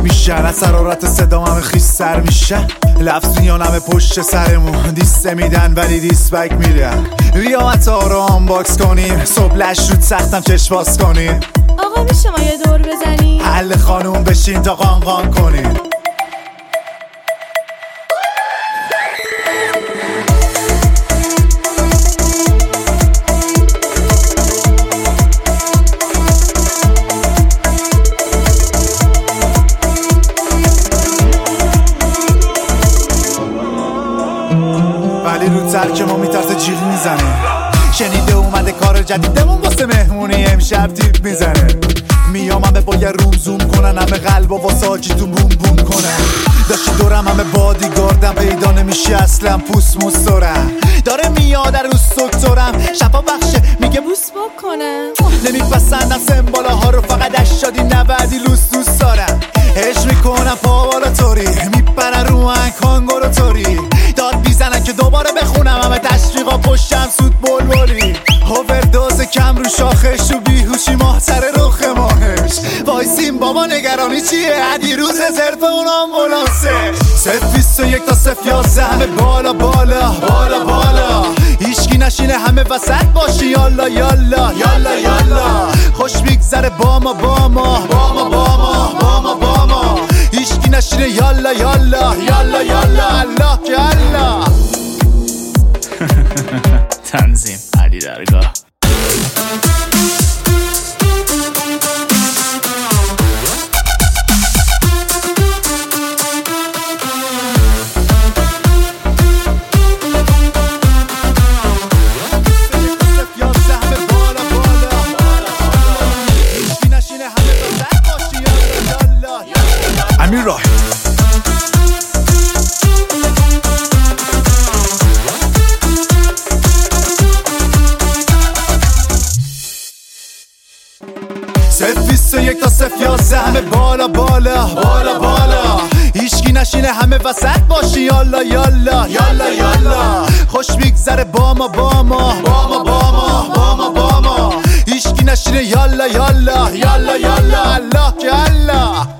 میشن، از حرارت صدام همه خیس سر میشن. لفظیان همه پشت سرمون دیسته میدن ولی دیسبک میدن. ریامت ها رو آنباکس کنیم، صبح لش رود سختم چشم باز کنیم. آقا میشه ما یه دور بزنیم؟ حل خانوم بشین تا قان کنیم. ولی رو ترک ما میترسه جیغ میزنه. شنیده اومده کار جدیدمون واسه مهمونی امشب تیپ میزنه. میام همه با یه روم زوم کنن، همه قلب و واسه آجیتون بوم بوم کنن. داشتی دورم همه بادیگاردم، پیدا نمیشه اصلا پوست موستورم. داره میاد در روز دکترم، شفا بخشه میگه بوس بکنم. نمیپسندم سمبالاها رو، فقط 80 90 لوس دوست دارم. عشق میکنم پاوالا توری، میپرن رو من کانگورو توری. داد بیزنن که دوباره بخونم همه تشویقا پشتم سود بلبلی. اووردوز کم رو شاخش و بیهوشی ماه سر رخ ماهش. وایسیم بابا نگرانی چیه، دیروز زرف اون آمبولانسه. 021 تا 011 همه بالا بالا بالا بالا. هیچکی نشینه همه وسط باشی، یالا یالا یالا یالا. خوش میگذره باما باما باما باما باما باما. هیچکی نشینه یالا یالا یالا یالا. الله که الله. تنظیم علی درگاه. امیر راهی صفر 21 تا 011 همه بالا بالا بالا بالا. هیچکی نشینه همه وسط باشی، یالا یالا یالا یالا. خوش میگذره باما باما باما باما باما باما. هیچکی نشینه یالا یالا یالا یالا. الله که الله.